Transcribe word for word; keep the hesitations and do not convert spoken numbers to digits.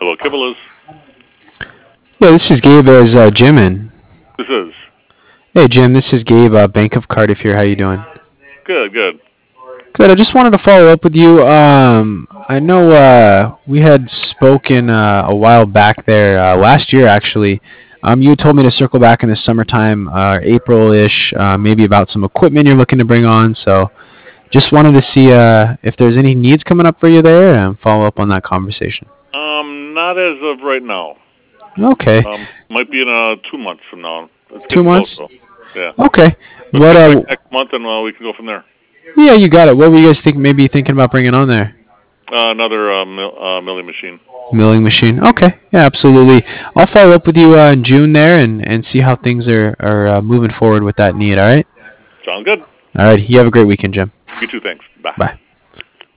Hello, Kibbles. Yeah, this is Gabe as uh, Jim in. This is Hey Jim, this is Gabe, uh, Bank of Cardiff here. How you doing? good, good. Good. I just wanted to follow up with you. Um, I know uh, we had spoken uh, a while back there, uh, last year actually. Um, you told me to circle back in the summertime, uh, April-ish, uh, maybe about some equipment you're looking to bring on. So just wanted to see uh, if there's any needs coming up for you there and follow up on that conversation. Um, not as of right now. Okay. Um, might be in uh two months from now. It's Two getting close months? though. Yeah. Okay. But What? contact Uh, next month and uh, we can go from there. yeah, you got it. What were you guys think? Maybe thinking about bringing on there? Uh, another uh, mill, uh, milling machine. Milling machine. Okay. Yeah, absolutely. I'll follow up with you uh, in June there and, and see how things are, are uh, moving forward with that need. All right. Sounds good. All right. You have a great weekend, Jim. You too. Thanks. Bye. Bye.